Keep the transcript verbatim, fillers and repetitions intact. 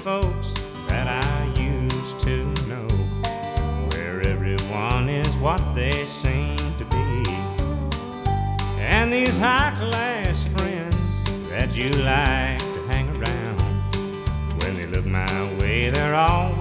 folks that I used to know, where everyone is what they seem to be. And these high-class friends that you like to hang around, when they look my way, they're all